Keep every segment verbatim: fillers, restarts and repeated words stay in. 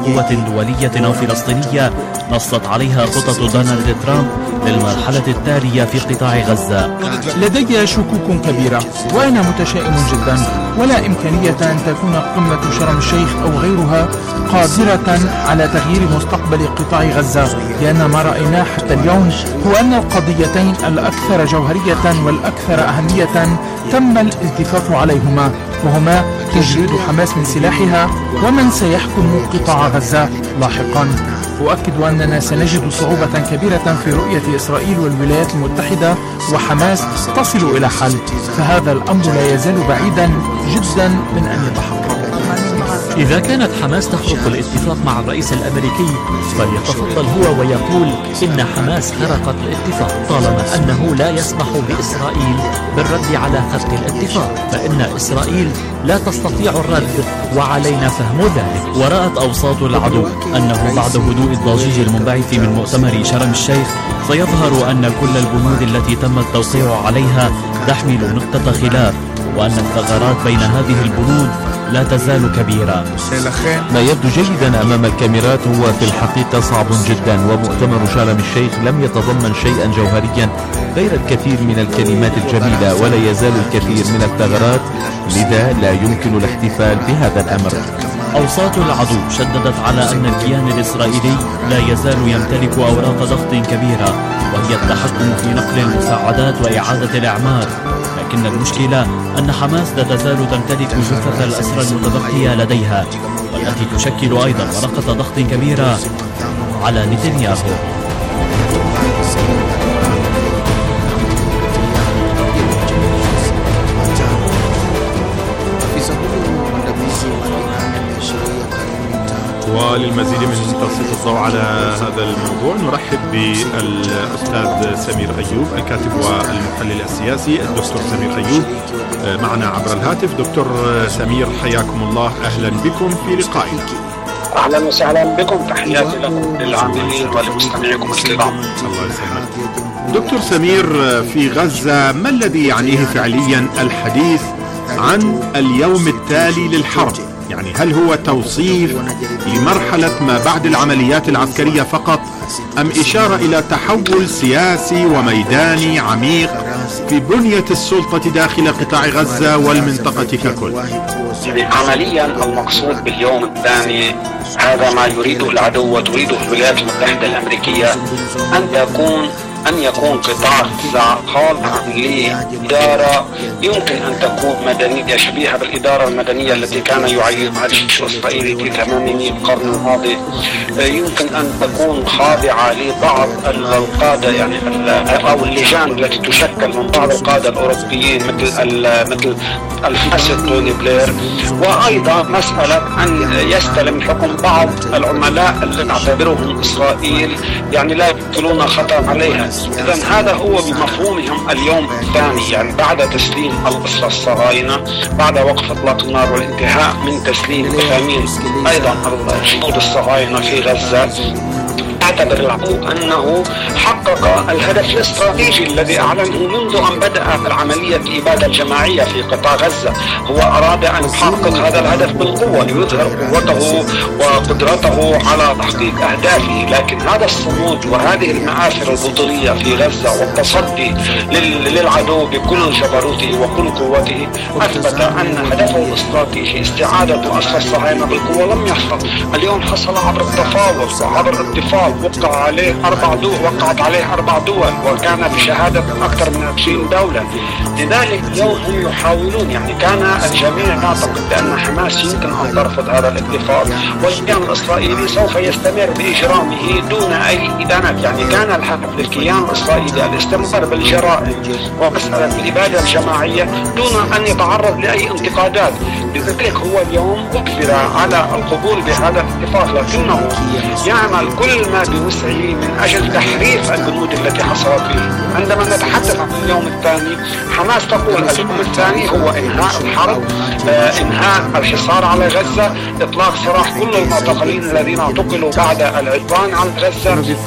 قوة دولية أو فلسطينية نصت عليها خطط دونالد ترامب للمرحلة التالية في قطاع غزة. لدي شكوك كبيرة وأنا متشائم جدا، ولا إمكانية أن تكون قمة شرم الشيخ أو غيرها قادرة على تغيير مستقبل قطاع غزة، لأن ما رأيناه حتى اليوم هو أن القضيتين الأكثر جوهرية والأكثر أهمية تم الالتفاف عليهما، وهما تجريد حماس من سلاحها ومن سيحكم قطاع غزة لاحقا. أؤكد أننا سنجد صعوبة كبيرة في رؤية إسرائيل والولايات المتحدة وحماس تصل إلى حل، فهذا الأمر لا يزال بعيدا جدا من أن يتحقق. إذا كانت حماس تخرق الاتفاق مع الرئيس الأمريكي فليتفضل هو ويقول إن حماس خرقت الاتفاق، طالما أنه لا يسمح بإسرائيل بالرد على خرق الاتفاق، فإن إسرائيل لا تستطيع الرد وعلينا فهم ذلك. ورأت أوساط العدو أنه بعد هدوء الضجيج المنبعث من مؤتمر شرم الشيخ سيظهر أن كل البنود التي تم التوقيع عليها تحمل نقطة خلاف، وأن الثغرات بين هذه البنود لا تزال كبيرة. ما يبدو جيدا أمام الكاميرات هو في الحقيقة صعب جدا، ومؤتمر شرم الشيخ لم يتضمن شيئا جوهريا غير الكثير من الكلمات الجميلة، ولا يزال الكثير من الثغرات، لذا لا يمكن الاحتفال بهذا الأمر. أوساط العدو شددت على أن الكيان الإسرائيلي لا يزال يمتلك أوراق ضغط كبيرة، وهي التحكم في نقل المساعدات وإعادة الإعمار، لكن المشكلة أن حماس لا تزال تمتلك جثث الأسرى المتبقية لديها، والتي تشكل أيضا ورقة ضغط كبيرة على نتنياهو. وللمزيد من تسليط الضوء على هذا الموضوع نرحب بالأستاذ سمير أيوب الكاتب والمحلل السياسي. الدكتور سمير أيوب معنا عبر الهاتف. دكتور سمير حياكم الله، أهلا بكم في لقائنا. أهلا وسهلا بكم، تحياتي لكم للعاملين ولمستمعيكم الكرام. الله يسلمك. دكتور سمير، في غزة ما الذي يعنيه فعليا الحديث عن اليوم التالي للحرب؟ يعني هل هو توصيف لمرحلة ما بعد العمليات العسكرية فقط، أم إشارة إلى تحول سياسي وميداني عميق في بنية السلطة داخل قطاع غزة والمنطقة ككل؟ يعني عمليا المقصود باليوم الثاني هذا ما يريده العدو وتريده الولايات المتحدة الأمريكية، أن تكون أن يكون قطاع غزة خاضعا لإدارة يمكن أن تكون مدنية شبيهة بالإدارة المدنية التي كان يعيبها الجيش الإسرائيلي في ثمانينيات القرن الماضي. يمكن أن تكون خاضعة لبعض القادة يعني أو اللجان التي تشكل من بعض القادة الأوروبيين مثل مثل الفاسد توني بلير، وأيضا مسألة أن يستلم الحكم بعض العملاء الذين نعتبرهم إسرائيل يعني لا يمثلون خطر عليها. إذن هذا هو بمفهومهم اليوم الثاني، يعني بعد تسليم الأسرى الصهاينة، بعد وقف إطلاق النار والانتهاء من تسليم تأمين أيضا الجنود الصهاينة في غزة، اعتبر العدو أنه حقق الهدف الاستراتيجي الذي أعلنه منذ أن بدأ العملية الإبادة الجماعية في قطاع غزة. هو أراد أن يحقق هذا الهدف بالقوة ليظهر قوته وقدرته على تحقيق أهدافه، لكن هذا الصمود وهذه المآثر البطولية في غزة والتصدي للعدو بكل جبروته وكل قوته أثبت أن هدفه الاستراتيجي استعادة أسرى الصهاينة بالقوة لم يحصل. اليوم حصل عبر التفاوض وعبر اتفاق وقع عليه أربع دول وقعت عليه أربع دول وكان بشهادة أكثر من عشرين دولة. لذلك اليوم هم يحاولون، يعني كان الجميع يعتقد بأن حماس يمكن أن ترفض هذا الاتفاق والكيان الإسرائيلي سوف يستمر بإجرامه دون أي إدانات. يعني كان الهدف للكيان الإسرائيلي الاستمرار بالجرائم ومسألة الإبادة الجماعية دون أن يتعرض لأي انتقادات. لذلك هو اليوم أجبر على القبول بهذا الاتفاق، لكنه يعمل كل ما بوسعه من أجل تحريف البنود التي حصلت فيه. عندما نتحدث عن اليوم الثاني، حماس تقول اليوم الثاني هو إنهاء الحرب، آه إنهاء الحصار على غزة، إطلاق سراح كل المعتقلين الذين اعتقلوا بعد العدوان على غزة،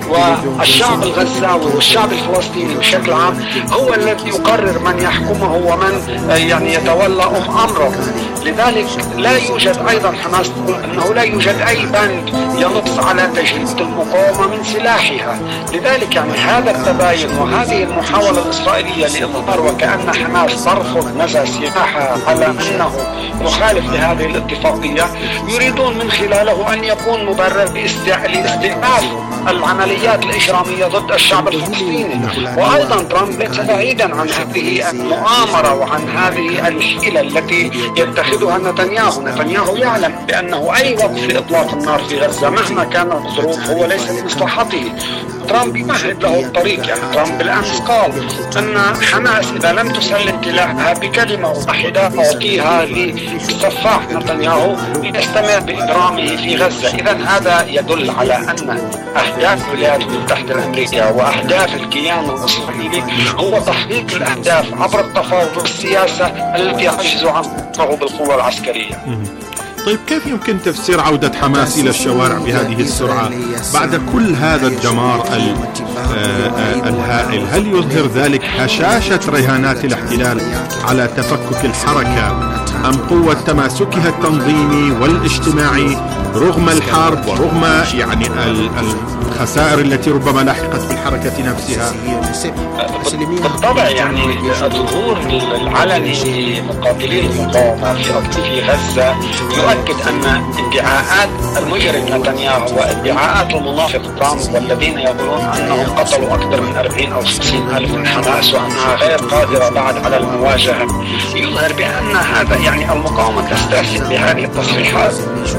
والشعب الغزاوي والشعب الفلسطيني بشكل عام هو الذي يقرر من يحكمه ومن يعني يتولى أمره. لذلك لا يوجد أيضا حماس أنه لا يوجد أي بند ينص على تجريد المقاومة من سلاحها. لذلك يعني هذا التباين وهذه المحاولة الإسرائيلية لإظهار وكأن حماس ترفض نزع سلاحها على أنه مخالف لهذه الاتفاقية، يريدون من خلاله أن يكون مبرر لاستئناف العمليات الإجرامية ضد الشعب الفلسطيني. وأيضا ترامب ليس بعيدا عن هذه المؤامرة وعن هذه الحيلة التي يتخذها نتنياهو. نتنياهو يعلم بأنه أي وقف لإطلاق النار في غزة مهما كانت الظروف هو ليس لمصلحته. ترامب يمهد له الطريق. يعني ترامب بالأمس قال أن حماس إذا لم تسلم سلاحها بكلمة واحدة أعطيها للسفاح نتنياهو ليستمر بإجرامه في غزة. إذا هذا يدل على أن أهداف الولايات المتحدة الأمريكية وأهداف الكيان الإسرائيلي هو تحقيق الأهداف عبر التفاوض والسياسة التي يعجز عنه بالقوة العسكرية. طيب كيف يمكن تفسير عودة حماس إلى الشوارع بهذه السرعة بعد كل هذا الدمار الهائل؟ هل يظهر ذلك هشاشة رهانات الاحتلال على تفكك الحركة أم قوة تماسكها التنظيمي والاجتماعي رغم الحرب ورغم يعني الخسائر التي ربما لاحقت في الحركة نفسها؟ بالطبع يعني الظهور العلني لمقاتلي المقاومة في غزة يؤكد أن ادعاءات المجرم نتنياهو وادعاءات المنافق ترامب والذين يقولون أنهم قتلوا أكثر من أربعين أو خمسين ألف من حماس وأنها غير قادرة بعد على المواجهة يظهر بأن هذا يعني المقاومة تستهزئ بهذه التصريحات.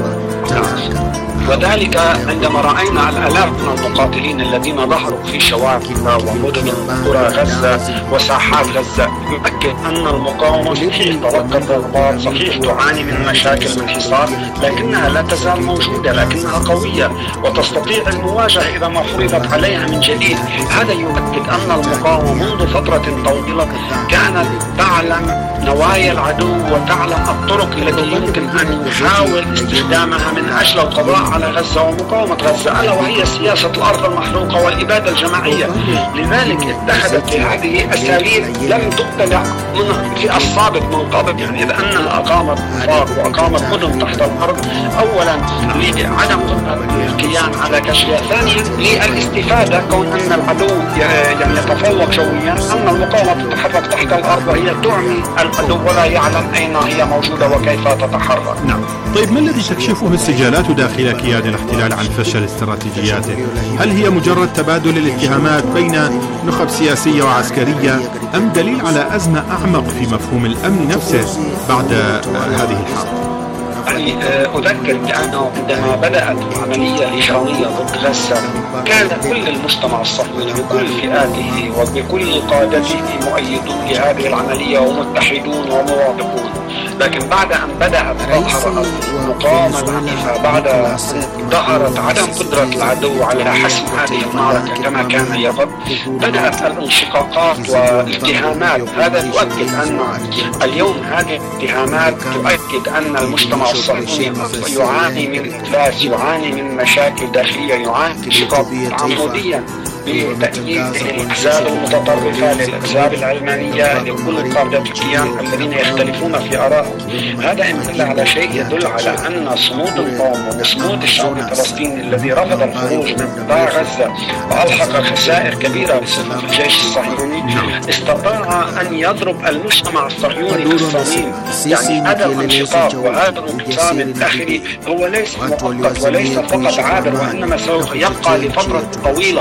وذلك عندما رأينا الآلاف من المقاتلين الذين ظهروا في شوارع ومدن قرى غزة وساحات غزة يؤكد أن المقاومة صحيح تلقت ضربات، صحيح تعاني من مشاكل من حصار، لكنها لا تزال موجودة، لكنها قوية وتستطيع المواجهة إذا ما فرضت عليها من جديد. هذا يؤكد أن المقاومة منذ فترة طويلة كانت تعلم نوايا العدو وتعلم الطرق التي يمكن أن يحاول استخدامها من أجل القضاء على غزة ومقاومة غزة، ألا وهي سياسة الأرض المحروقة والإبادة الجماعية. لذلك اتخذت هذه أساليب لم تبتدع من في السابق من قبل، يعني إذ أنها أقامت فرق وأقامت مدن تحت الأرض أولا لعدم الكيان على كشفها، ثانيا للاستفادة كون أن العدو يعني يتفوق جويا، أن المقاومة تتحرك تحت الأرض وهي تعمي العدو ولا يعلم أين هي موجودة وكيف تتحرك. نعم. طيب ما الذي تكشفه السجالات داخل كيان الاحتلال عن فشل استراتيجياته؟ هل هي مجرد تبادل الاتهامات بين نخب سياسية وعسكرية أم دليل على أزمة أعمق في مفهوم الأمن نفسه بعد هذه الحرب؟ يعني أذكر بأنه عندما بدأت العملية الإجرامية ضد غزة كان كل المجتمع الصهيوني بكل فئاته وبكل قادته مؤيدون لهذه العملية ومتحدون وموافقون. لكن بعد أن بدأت تظهر المقاومة العنيفة، بعد أن ظهرت عدم قدرة العدو على حسم هذه المعركة كما كان يظن، بدأت الانشقاقات والاتهامات. هذا يؤكد أن اليوم هذه الاتهامات تؤكد أن المجتمع الصهيوني يعاني من إفلاس، يعاني من مشاكل داخلية، يعاني من انشقاق عموديا بتأييد الأحزاب المتطرفة للأحزاب العلمانية لكل قادة الكيان الذين يختلفون في آرائهم. هذا إن دل على شيء يدل على أن صمود المقاومة وصمود الشعب الفلسطيني الذي رفض الخروج من قطاع غزة وألحق خسائر كبيرة بصفوف الجيش الصهيوني استطاع أن يضرب المجتمع الصهيوني بالصميم. يعني هذا الانشقاق وهذا الانقسام الداخلي هو ليس مؤقت وليس فقط عابر، وإنما سوف يبقى لفترة طويلة.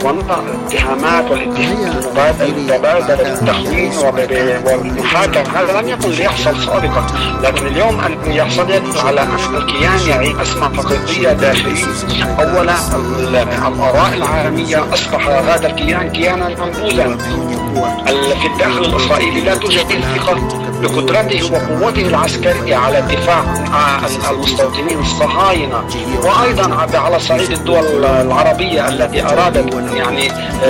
الاتهامات والاتهامات المتبادلة بالتخوين والمحاكمة هذا لم يكن ليحصل سابقا، لكن اليوم أن يحصل يدل على أن الكيان يعيش أزمة حقيقية داخلية. أولا الآراء العالمية أصبح هذا الكيان كيانا منبوذا. في الداخل الإسرائيلي لا توجد ثقة بقدرته وقوته العسكرية على الدفاع عن المستوطنين الصهاينة، وأيضا على صعيد الدول العربية التي أرادت يعني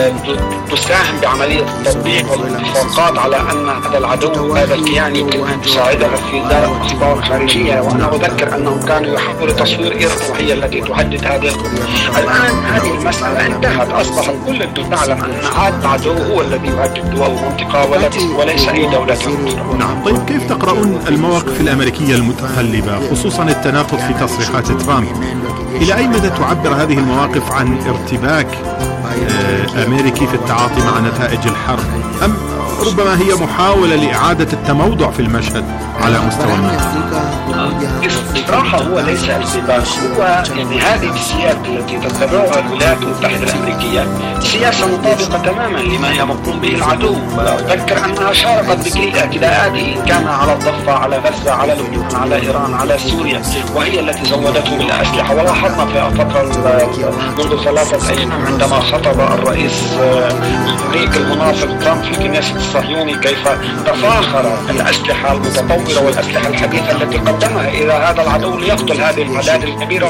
تساهم بعملية التطبيق والاتفاقات على أن هذا العدو هذا الكيان يمكن أن يساعدها في دار أخبار خارجية. وأنا أذكر أنهم كانوا يحاولوا تصوير إيران وهي التي تهدد هذه القضية. الآن هذه المسألة انتهت، أصبحت كل الدول تعلم أن هذا العدو هو الذي يهدد دول المنطقة وليس أي دولة أخرى. نعم. طيب كيف تقرؤون المواقف الأمريكية المتقلبة خصوصا التناقض في تصريحات ترامب؟ إلى أي مدى تعبر هذه المواقف عن ارتباك أمريكي في التعاطي مع نتائج الحرب، أم ربما هي محاولة لإعادة التموضع في المشهد على مستوى المنطقة؟ الصراحة هو ليس ارتباك، هو يعني هذه السياسة التي تتبعها الولايات المتحدة الأمريكية سياسة مطابقة تماما لما يقوم به العدو. أذكر أنها شاركت بكل الاعتداءات إن كان على الضفة، على غزة، على لبنان، على إيران، على سوريا، وهي التي زودته بالأسلحة. ولاحظنا في الفترة منذ ثلاثة أيام عندما خطب الرئيس الأمريكي المنافق ترامب في الكنيسة الصهيوني كيف تفاخر الأسلحة المتطورة والأسلحة الحديثة التي قدمها إلى هذا العدو ليقتل هذه الأعداد الكبيرة،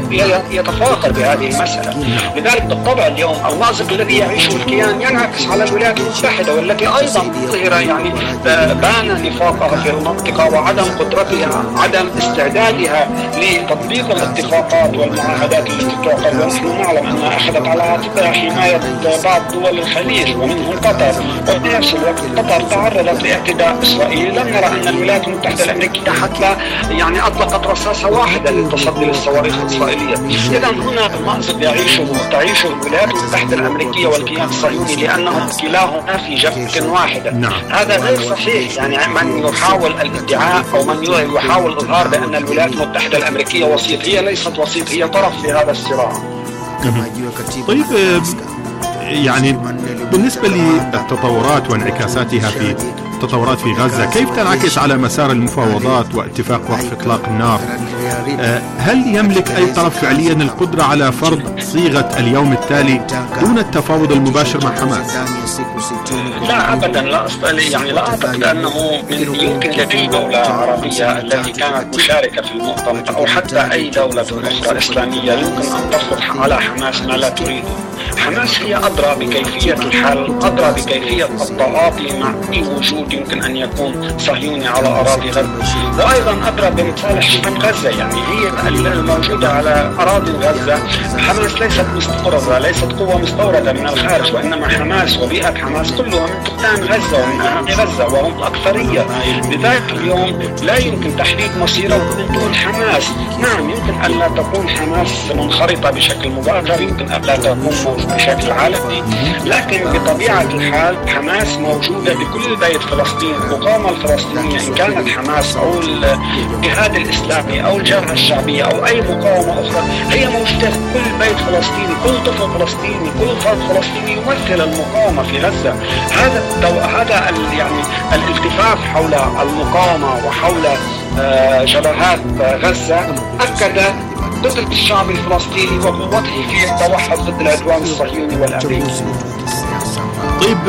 ويتفاخر بهذه المسألة. لذلك بالطبع اليوم المأزق الذي يعيشه الكيان ينعكس على الولايات المتحدة، والتي أيضا ظهر يعني بان نفاقها في المنطقة وعدم قدرتها، عدم استعدادها لتطبيق الاتفاقات والمعاهدات التي تعقد. ونحن نعلم أنها أخذت على عاتقها حماية بعض دول الخليج ومنهم قطر، وفي نفس الوقت قطر تعرضت لاعتداء إسرائيلي. لم نرى أن الولايات المتحدة الأمريكية حتى يعني أطلقت رصاصة واحدة للتصدي للصواريخ الإسرائيلية. إذا هنا المأزق يعيشه تعيشه الولايات المتحدة الأمريكية والكيان الصهيوني لأنهم كلاهما في جبهة واحدة. نعم. هذا غير صحيح. يعني من يحاول الادعاء أو من يحاول الإظهار بأن الولايات المتحدة الأمريكية وسيط، هي ليست وسيط، هي طرف في هذا الصراع. طيب يعني بالنسبة للتطورات وانعكاساتها في التطورات في غزة، كيف تنعكس على مسار المفاوضات واتفاق وقف إطلاق النار؟ هل يملك أي طرف فعليا القدرة على فرض صيغة اليوم التالي دون التفاوض المباشر مع حماس؟ لا أبدا، لا يعني لا أعتقد أنه من يمكن لأي دولة عربية التي كانت مشاركة في المؤتمر أو حتى أي دولة أخرى إسلامية يمكن أن تفرض على حماس ما لا تريده. حماس هي أدرى بكيفية الحل، أدرى بكيفية التعاطي مع أي وجود يمكن أن يكون صهيوني على أراضي غزة، وأيضا أدرى بمصالح شعب غزة. يعني هي الموجودة على أراضي غزة. حماس ليست مستوردة، ليست قوة مستوردة من الخارج، وإنما حماس وبيئة حماس كلها من سكان غزة ومن أهل غزة وهم الأكثرية. لذلك اليوم لا يمكن تحديد مصيره من دون حماس. نعم يمكن أن لا تكون حماس منخرطة بشكل مباشر، يمكن أن لا تكون بشكل عالمي، لكن بطبيعة الحال حماس موجودة بكل بيت فلسطين. المقاومة الفلسطينية إن كانت حماس أو الجهاد الإسلامي أو الجبهة الشعبية أو أي مقاومة أخرى، هي موجودة في كل بيت فلسطيني، كل طفل فلسطيني، كل فرد فلسطيني يمثل المقاومة في غزة. هذا هذا يعني الالتفاف حول المقاومة وحول جبهات غزة أكد قدرة الشعب الفلسطيني وقوته في التوحد ضد العدوان الصهيوني والأمريكي. طيب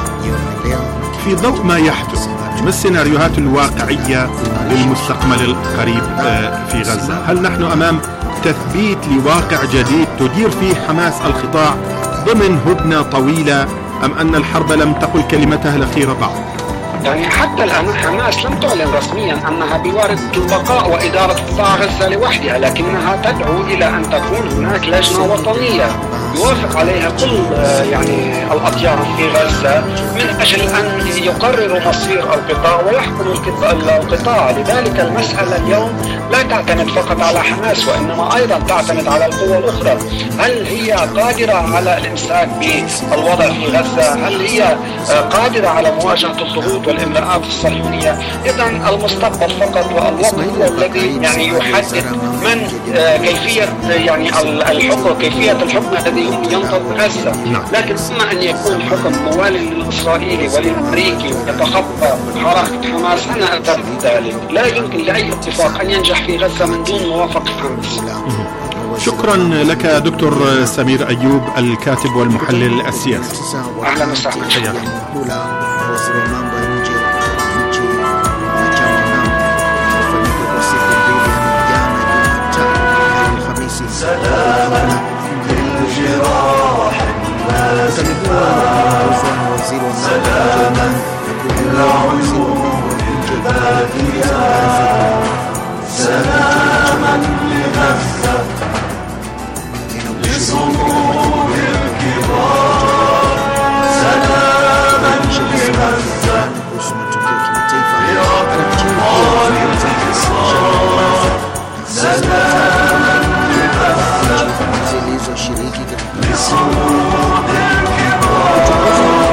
في ضوء ما يحدث، ما السيناريوهات الواقعية للمستقبل القريب في غزة؟ هل نحن أمام تثبيت لواقع جديد تدير فيه حماس القطاع ضمن هدنة طويلة، أم أن الحرب لم تقل كلمتها الأخيرة بعد؟ يعني حتى الآن حماس لم تعلن رسميا أنها بوارد البقاء وإدارة قطاع غزة لوحدها، لكنها تدعو إلى أن تكون هناك لجنة وطنية يوافق عليها كل يعني الأطياف في غزة من أجل أن يقرروا مصير القطاع ويحكموا القطاع. لذلك المسألة اليوم لا تعتمد فقط على حماس، وإنما أيضا تعتمد على القوى الأخرى. هل هي قادرة على الإمساك بالوضع في غزة؟ هل هي قادرة على مواجهة الضغوط والإملاءات الصهيونية؟ إذا المستقبل فقط والوقت هو الذي يعني يحدد من كيفية يعني الحكم، كيفية الحكم الذي ينطق غزة. لكن إما أن يكون حكم موالي للإسرائيلي وللأمريكي يتخطى حركة حماس، أنا أعتقد ذلك. لا يمكن لأي اتفاق أن ينجح في غزة من دون موافقة حماس. شكرا لك دكتور سمير أيوب، الكاتب والمحلل السياسي. أهلا وسهلا. سلاما للجراح الماسكة سلاما للعيون الباكية سلاما لغزة لصمود الكبار سلاما لغزة لأبطال الانتصار سلاما لغزة لصمود الكبار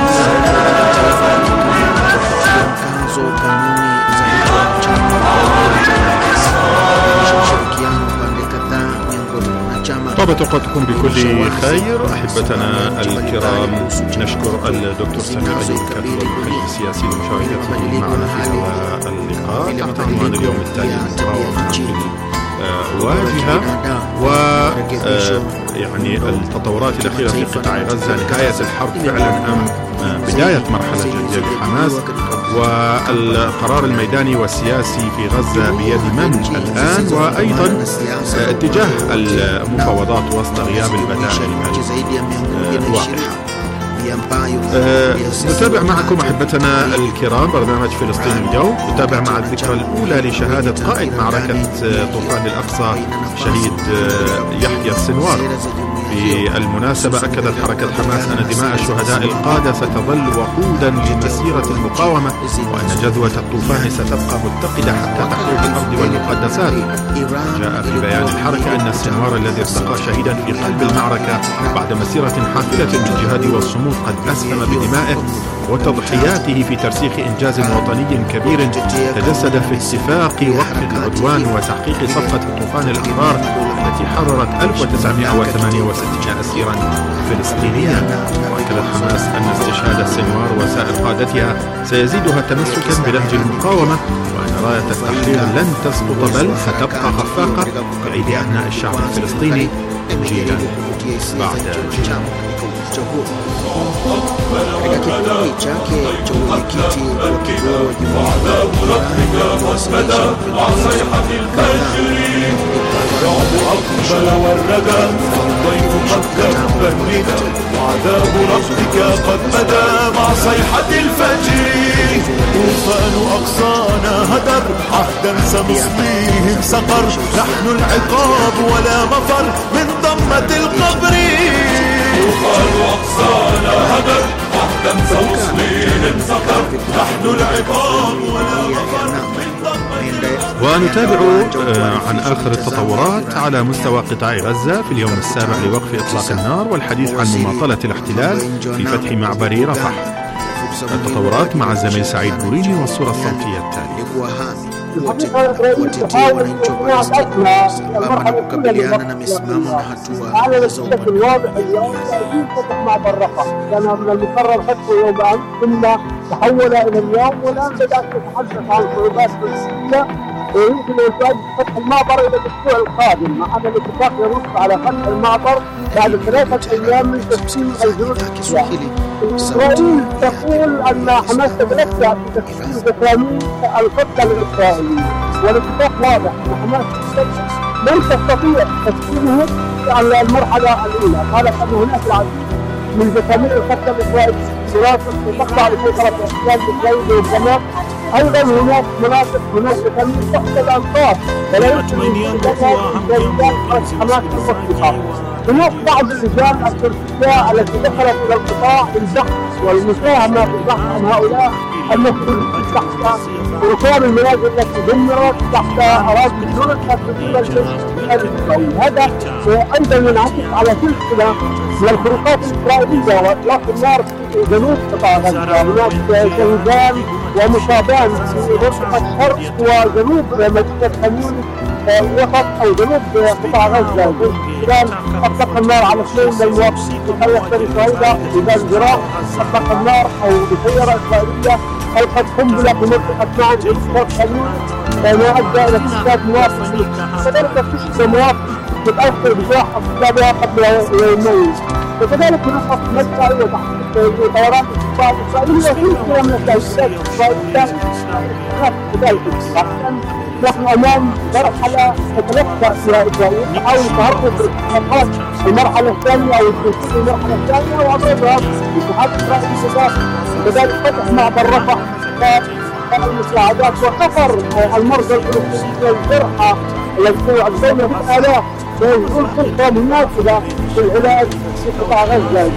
طابت اوقاتكم بكل خير احبتنا الكرام. نشكر الدكتور سمير ايوب الكاتب والمحلل السياسي لمشاركته معنا في هذا اللقاء تحت عنوان اليوم التالي للمقاومه في الواجهه و يعني التطورات الاخيره في قطاع غزه، نهايه الحرب فعلا ام بدايه مرحله جديده لحماس، والقرار الميداني والسياسي في غزة بيد من الآن، وأيضا اتجاه المفاوضات وسط غياب البدائل الواضحة. أه نتابع معكم أحبتنا الكرام برنامج فلسطين اليوم. نتابع مع الذكرى الأولى لشهادة قائد معركة طوفان الأقصى شهيد يحيى السنوار. بالمناسبة أكدت حركة حماس أن دماء الشهداء القادة ستظل وقودا لمسيرة المقاومة، وأن جذوة الطوفان ستبقى متقدة حتى تحويل الأرض والمقدسات. جاء في بيان الحركة أن السنوار الذي ارتقى شهيدا في قلب المعركة بعد مسيرة حافلة بالجهاد والصمود قد أسهم بدمائه وتضحياته في ترسيخ إنجاز وطني كبير تجسد في اتفاق وقف العدوان وتحقيق صفقة طوفان الأحرار التي حررت ألف وتسعمائة وثمانية وستين أسيرا فلسطينيا. وأكدت حماس أن استشهاد السنوار وسائر قادتها سيزيدها تمسكا بنهج المقاومة، وأن راية التحرير لن تسقط بل ستبقى خفاقة بأيدي أبناء الشعب الفلسطيني جيلا بعد جيل. Katika kipindi chake cha uwenyekiti wa kituo wa jumuiya أقبل والردى فالضيف قد تبرد وعذاب ربك قد بدا مع صيحة الفجر. طوفان أقصانا هدر عهدا سنصليهم سقر، نحن العقاب ولا مفر من ضمة القبر. طوفان أقصانا هدر عهدا سنصليهم سقر، نحن العقاب ولا مفر من ضمة القبر. ونتابع عن آخر التطورات على مستوى قطاع غزة في اليوم السابع لوقف إطلاق النار والحديث عن مماطلة الاحتلال في فتح معبر رفح. التطورات مع الزميل سعيد بوريني والصورة الصوتية التالية. الحقيقة الرئيس يحاول إقناع الأسمى المرحلة kukabiliana na misimamo na hatua على الشكل الواضح اليوم تأجيل فتح معبر رفح. كان من المقرر فتحه يوم أمس ثم تحول إلى اليوم، والآن بدأت تتحدث عن صعوبات فلسطينية ويمكن أن تؤدي فتح المعبر إلى الأسبوع القادم، مع أن الاتفاق ينص على فتح المعبر بعد ثلاثة أيام من تسليم الجنود السوريين. إسرائيل تقول أن حماس تتلفى في تسليم تسامين الخطة الإسرائيلية، والاتفاق واضح أن حماس لن تستطيع تسليمه على المرحلة الأولى. قالت أن هناك العديد من تسامين الخطة الإسرائيلية دراسة وتخضع لسيطرة الاحتلال الإسرائيلي والجماعة. أيضا هناك مناطق هناك تسامين تحت الأنقاض ولا يمكن أن تكون حماس المصلحة. هناك بعض اللجان التركية التي دخلت إلى القطاع للبحث والمساهمة في البحث عن هؤلاء المسؤولين تحت ركام المنازل التي دمرت تحت أراضي الجنود التي الإسرائيلي. هذا أيضا ينعكس على سلسلة من الخروقات الإسرائيلية وإطلاق النار في جنوب قطاع غزة. هناك شهدان ومصابان في منطقة شرق وجنوب مدينة خان يونس وسط أو جنوب قطاع غزة. الآن أطلق النار على اثنين من المواطنين في قرية بني سعيدة في الجراح، أطلق النار أو بسيارة إسرائيلية ألقت قنبلة في منطقة معن في منطقة خان يونس ما أدى إلى استشهاد مواطن. كذلك استشهد مواطن متأثر بجراح أصحابها قبل يومين. وكذلك هناك مدفع وتحقيق دوران الاستقطاع الإسرائيلي وسلسلة من التهديدات الإسرائيلية كذلك. نحن امام مرحله تتلقى فيها اسرائيل تحاول تهرب باستحقاقات المرحله الثانيه او الدخول في المرحله الثانيه وعبرها الاتحاد الاسرائيلي كذلك فتح معبر رفح المساعدات وخفر المرضى الفلسطينيين والجرحى الذين يعدون بالالاف ويجدون فرصه مناسبه في العلاج في قطاع غزه.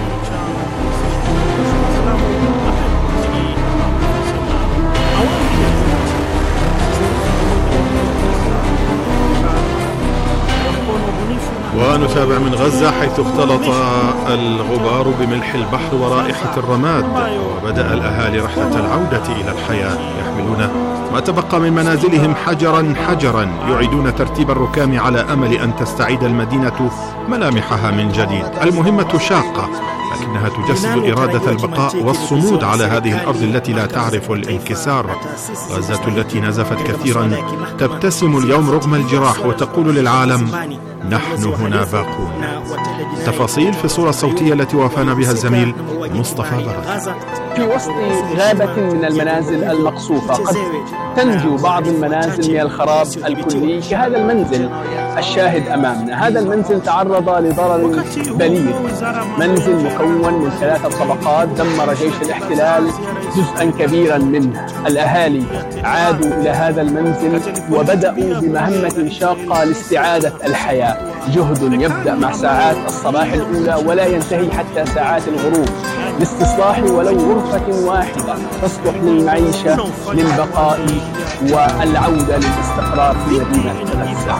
ونتابع من غزة حيث اختلط الغبار بملح البحر ورائحة الرماد، وبدأ الأهالي رحلة العودة إلى الحياة يحملون ما تبقى من منازلهم حجرا حجرا، يعيدون ترتيب الركام على أمل أن تستعيد المدينة ملامحها من جديد. المهمة شاقة لكنها تجسد إرادة البقاء والصمود على هذه الأرض التي لا تعرف الانكسار. غزة التي نزفت كثيرا تبتسم اليوم رغم الجراح وتقول للعالم نحن هنا باقون. تفاصيل في الصورة الصوتية التي وافانا بها الزميل مصطفى بركة. في وسط غابة من المنازل المقصوفة قد تنجو بعض المنازل من الخراب الكلي كهذا المنزل الشاهد أمامنا. هذا المنزل تعرض لضرر بليغ، منزل مكون من ثلاثة طبقات دمر جيش الاحتلال جزءا كبيرا منه. الأهالي عادوا إلى هذا المنزل وبدأوا بمهمة شاقة لاستعادة الحياة، جهد يبدأ مع ساعات الصباح الأولى ولا ينتهي حتى ساعات الغروب، لاستصلاح ولو غرفة واحدة تصلح للمعيشة للبقاء والعودة للاستقرار في مدينة غزة.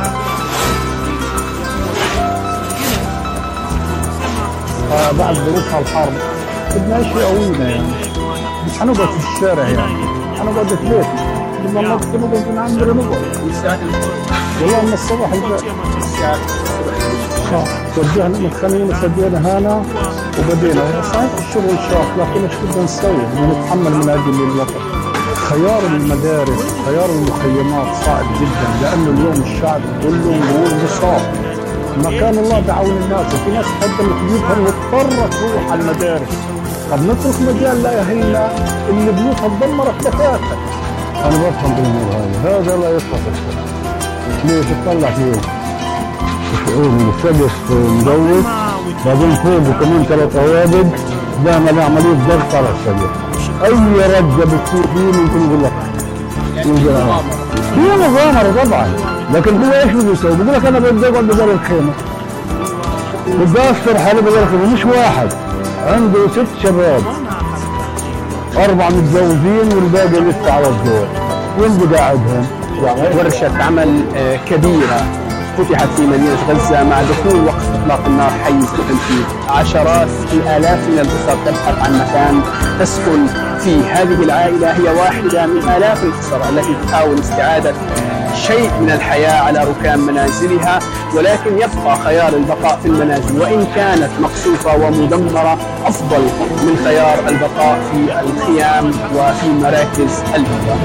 بعد ظروف الحرب بدنا شيء قوينا، يعني مش حنقعد في الشارع، يعني حنقعد في بيتنا لما نقعد نقعد من عندنا نقعد والله من الصباح الساعة توجهنا متخانقين سدينا هنا وبدينا. صحيح الشغل شاق لكن ايش بدنا نسوي؟ بدنا نتحمل من اجل الوطن. خيار المدارس خيار المخيمات صعب جدا لانه اليوم الشعب كله نقول مصاب. ما كان الله بعون الناس، وفي ناس قدمت بيوتها واضطرت تروح على المدارس. طب نترك مجال لاهلنا اللي بيوتها تدمرت بتاتا. انا بفهم بالامور هذه، هذا لا يتفق. ليش تطلع فيه السقف مدوس بعدين فوق كمان ثلاث عوابد بيعمل عمليه ضغط على السقف. اي رجه بتصير فيه ممكن يقول لك هي مغامره طبعا، لكن هو ايش بده يسوي؟ بيقول لك انا بدي اقعد بدل الخيمه، بدي استر حالي بدل الخيمه. مش واحد، عنده ست شباب اربعه متجوزين والباقي لسه على الدور، وين بقعدهم؟ ورشة عمل كبيرة فتحت في مدينة غزة مع دخول وقت إطلاق النار حيز التنفيذ. عشرات الآلاف من الأسر تبحث عن مكان تسكن فيه. هذه العائلة هي واحدة من آلاف الأسر التي تحاول استعادة شيء من الحياة على ركام منازلها، ولكن يبقى خيار البقاء في المنازل وإن كانت مقصوفة ومدمرة أفضل من خيار البقاء في الخيام وفي مراكز البقاء.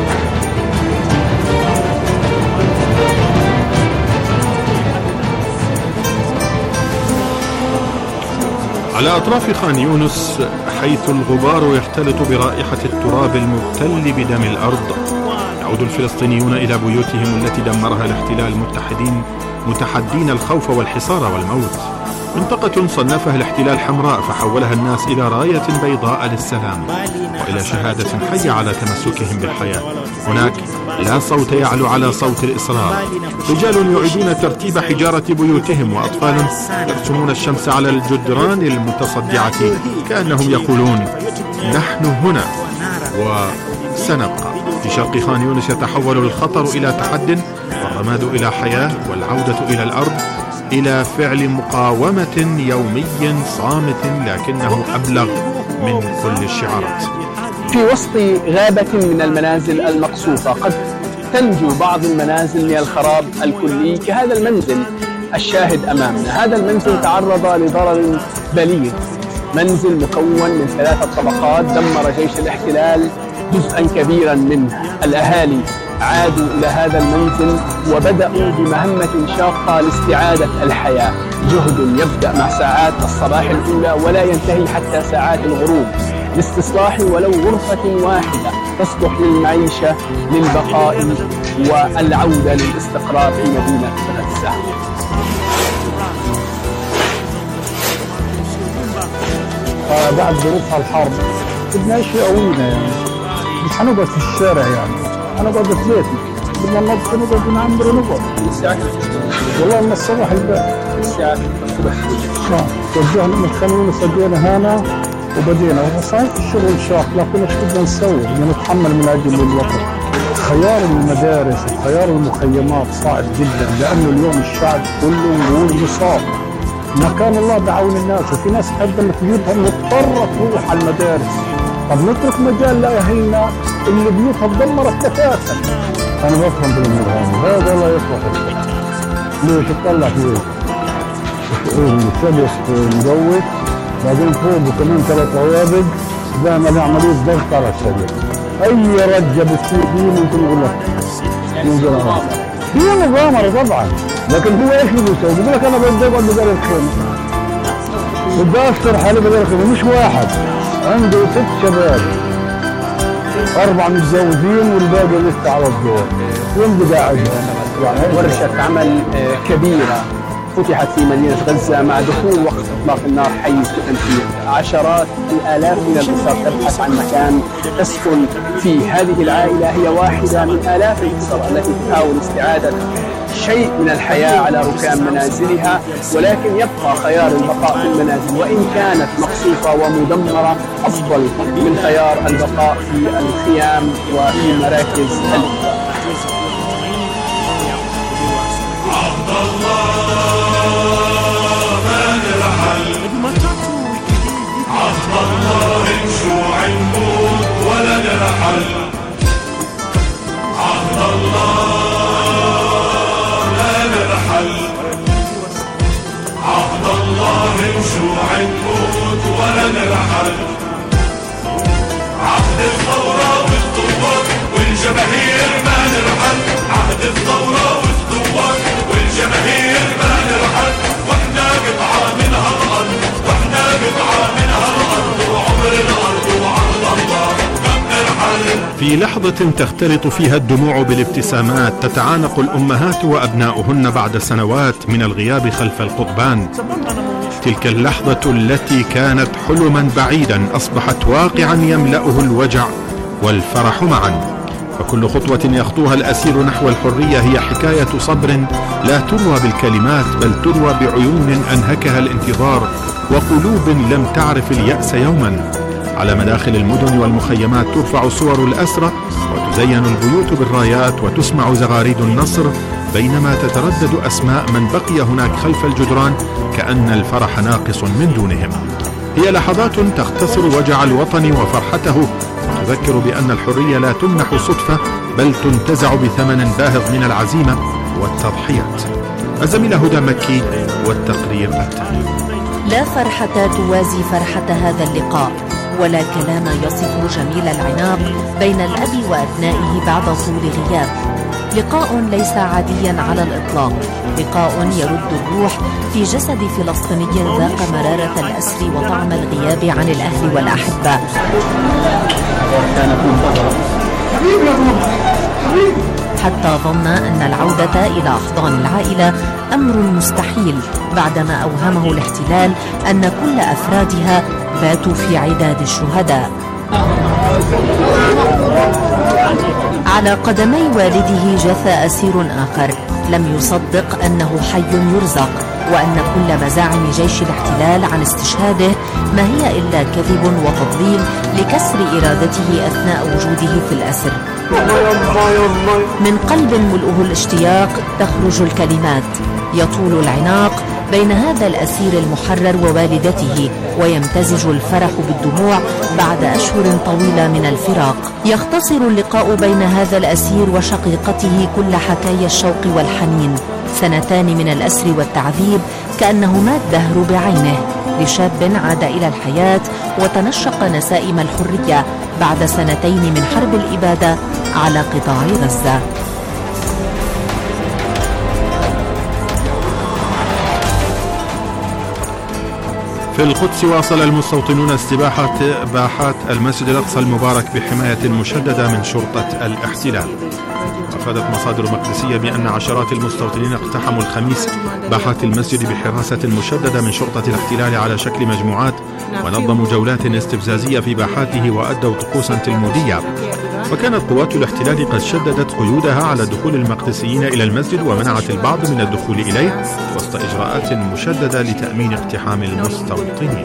على أطراف خان يونس حيث الغبار يختلط برائحة التراب المبتل بدم الأرض، يعود الفلسطينيون إلى بيوتهم التي دمرها الاحتلال متحدين متحدين الخوف والحصار والموت. منطقة صنفها الاحتلال حمراء فحولها الناس إلى راية بيضاء للسلام وإلى شهادة حية على تمسكهم بالحياة. هناك لا صوت يعلو على صوت الإصرار، رجال يعيدون ترتيب حجارة بيوتهم وأطفال يرسمون الشمس على الجدران المتصدعة كأنهم يقولون نحن هنا وسنبقى. في شرق خان يونس يتحول الخطر إلى تحد والرماد إلى حياة والعودة إلى الأرض إلى فعل مقاومة يومي صامت لكنه أبلغ من كل الشعارات. في وسط غابة من المنازل المقصوفة قد تنجو بعض المنازل من الخراب الكلي كهذا المنزل الشاهد أمامنا. هذا المنزل تعرض لضرر بليغ، منزل مكون من ثلاثة طبقات دمر جيش الاحتلال جزءا كبيرا منه. الأهالي عادوا إلى هذا المنزل وبدأوا بمهمة شاقة لاستعادة الحياة، جهد يبدأ مع ساعات الصباح الأولى ولا ينتهي حتى ساعات الغروب، لاستصلاح ولو غرفة واحدة تصلح للمعيشة للبقاء والعودة للاستقرار في مدينة غزة. بعد ظروف الحرب بدنا شيء قوينا يعني، مش حنقعد في الشارع يعني، حنقعد في بيتنا، بدنا ننظف نقعد نعمر ونقعد. والله من الصباح الباكر. توجهنا من الخميس سجينا هنا وبدينا، وصحيح الشغل شاق لكن ايش بدنا نسوي؟ بدنا نتحمل من اجل الوطن. خيار المدارس وخيار المخيمات صعب جدا، لانه اليوم الشعب كله نقول مصاب. ما كان الله بعون الناس، وفي ناس قدمت بيوتها مضطره تروح على المدارس. طب نترك مجال لاهلنا اللي بيوتها تدمرت اساسا. انا بفهم بالامور هذه، هذا لا يصلح. ليش تطلع في السبس مجوز، بعدين فوق كمان ثلاث عوابق، بعمل عمليه ضغط على السرير. اي رجه بتصير فيه ممكن يقول لك ينزل على هي مغامره طبعا، لكن هو ايش بده يسوي؟ بيقول لك انا بدي اقعد بدار الخيمه، بدي استر حالي بدار الخيمه، مش واحد عنده ست شباب، اربعه متجوزين والباقي لسه على الدور، وين بدي قاعد؟ يعني ورشه عمل كبيره فتحت في مدينة غزة مع دخول وقت إطلاق النار حيز التنفيذ. عشرات الآلاف من الأسر تبحث عن مكان تسكن فيه. هذه العائلة هي واحدة من آلاف الأسر التي تحاول استعادة شيء من الحياة على ركام منازلها، ولكن يبقى خيار البقاء في المنازل وإن كانت مقصوفة ومدمرة أفضل من خيار البقاء في الخيام وفي مراكز الإنفاق. عهد الله نشوع الموت ولا نرحل، عهد الله لا نرحل، عهد الله نشوع الموت ولا نرحل، عهد الثورة والثوار والجماهير ما نرحل، عهد الثورة والثوار والجماهير ما نرحل، واحنا قطعة منها الأرض، واحنا قطعة منها الأرض، وعمر الأرض وعهد الله ما بنرحل. في لحظة تختلط فيها الدموع بالابتسامات تتعانق الأمهات وأبناؤهن بعد سنوات من الغياب خلف القضبان. تلك اللحظة التي كانت حلما بعيدا أصبحت واقعا يملأه الوجع والفرح معا. فكل خطوة يخطوها الأسير نحو الحرية هي حكاية صبر لا تروى بالكلمات، بل تروى بعيون أنهكها الانتظار وقلوب لم تعرف اليأس يوما. على مداخل المدن والمخيمات ترفع صور الأسرى وتزين البيوت بالرايات وتسمع زغاريد النصر، بينما تتردد أسماء من بقي هناك خلف الجدران كأن الفرح ناقص من دونهم. هي لحظات تختصر وجع الوطن وفرحته، وتذكر بأن الحرية لا تمنح صدفة بل تنتزع بثمن باهظ من العزيمة والتضحيات. الزميلة هدى مكي والتقرير التالي. لا فرحة توازي فرحة هذا اللقاء، ولا كلام يصف جميل العناق بين الأب وأبنائه بعد طول غياب. لقاء ليس عاديا على الإطلاق، لقاء يرد الروح في جسد فلسطيني ذاق مرارة الأسر وطعم الغياب عن الأهل والأحباء. حتى ظن أن العودة إلى أحضان العائلة أمر مستحيل بعدما أوهمه الاحتلال أن كل أفرادها باتوا في عداد الشهداء. على قدمي والده جث أسير آخر لم يصدق أنه حي يرزق، وأن كل مزاعم جيش الاحتلال عن استشهاده ما هي إلا كذب وتضليل لكسر إرادته أثناء وجوده في الأسر. من قلب ملؤه الاشتياق تخرج الكلمات، يطول العناق بين هذا الأسير المحرر ووالدته، ويمتزج الفرح بالدموع بعد أشهر طويلة من الفراق. يختصر اللقاء بين هذا الأسير وشقيقته كل حكايا الشوق والحنين. سنتان من الأسر والتعذيب كأنهما الدهر بعينه، لشاب عاد إلى الحياة وتنشق نسائم الحرية بعد سنتين من حرب الإبادة على قطاع غزة. في القدس واصل المستوطنون استباحة باحات المسجد الأقصى المبارك بحماية مشددة من شرطة الاحتلال. أفادت مصادر مقدسية بأن عشرات المستوطنين اقتحموا الخميس باحات المسجد بحراسة مشددة من شرطة الاحتلال على شكل مجموعات، ونظموا جولات استفزازية في باحاته وأدوا طقوسا تلمودية. وكانت قوات الاحتلال قد شددت قيودها على دخول المقدسيين إلى المسجد ومنعت البعض من الدخول إليه وسط إجراءات مشددة لتأمين اقتحام المستوطنين.